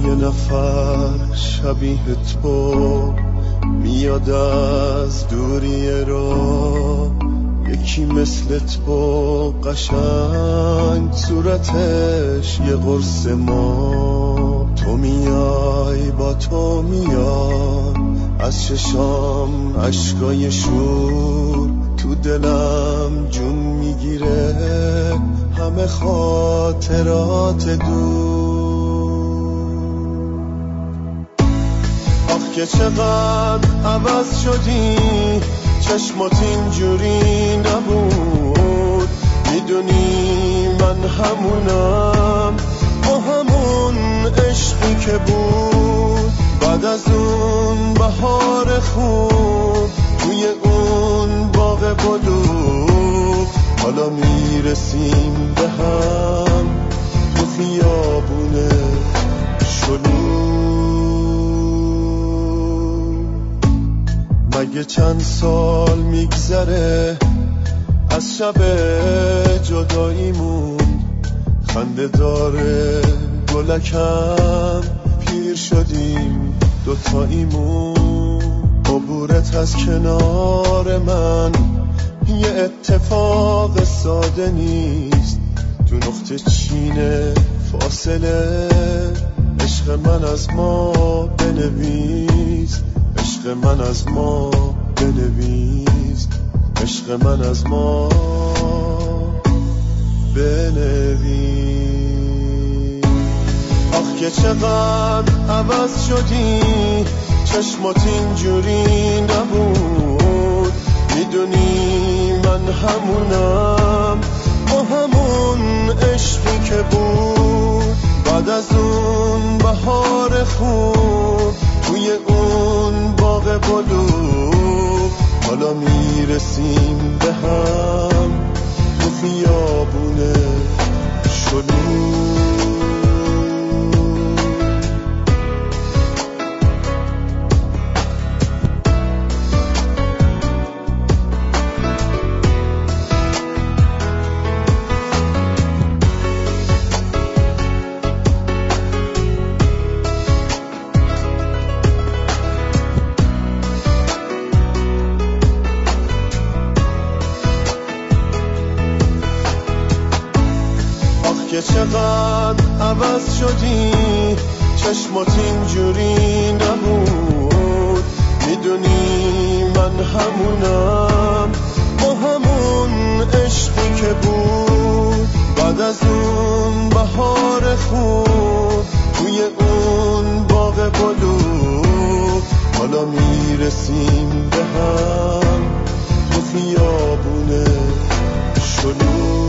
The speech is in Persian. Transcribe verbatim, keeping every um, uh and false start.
یه نفر شبیه تو میاد از دوری را، یکی مثل تو قشنگ صورتش یه قرص ما. تو میای با تو میاد از چشام عشقای شور، تو دلم جون میگیره همه خاطرات دور. آخ که چقدر عوض شدی، چشمات اینجوری نبود. میدونی من همونم با همون عشقی که بود، بعد از اون بهار خوب توی اون باغ بلوغ. حالا میرسیم به هم تو خیابون شلوغ. مگه چند سال میگذره از شب جداییمون، خنده داره گلکم پیر شدیم دوتاییمون. عبورت از کنار من یه اتفاق ساده نیست، تو نقطه چین فاصله عشق من از ما بنویس، عشق من از ما بنویس، عشق من از ما بنویس. آخ که چقدر عوض شدی، چشمات اینجوری نبود. میدونی من همونم با همون عشقی که بود، بعد از اون بهار خوب توی اون باغ بلوغ. حالا میرسیم به هم تو خیابون شلوغ. که چقدر عوض شدی، چشمات اینجوری نبود. میدونی من همونم با همون عشقی که بود، بعد از اون بهار خوب توی اون باغ بلوغ. حالا میرسیم به هم تو خیابون شلوغ.